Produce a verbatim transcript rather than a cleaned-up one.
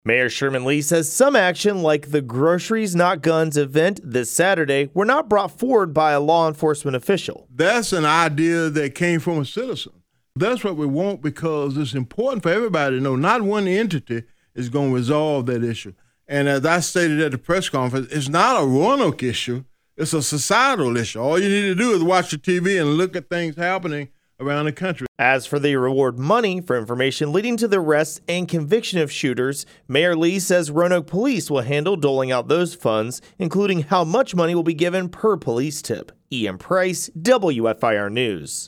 Mayor Sherman Lee says some action like the Groceries Not Guns event this Saturday were not brought forward by a law enforcement official. That's an idea that came from a citizen. That's what we want because it's important for everybody to know not one entity is going to resolve that issue. And as I stated at the press conference, it's not a Roanoke issue. It's a societal issue. All you need to do is watch the T V and look at things happening around the country. As for the reward money for information leading to the arrest and conviction of shooters, Mayor Lee says Roanoke Police will handle doling out those funds, including how much money will be given per police tip. Ian Price, W F I R News.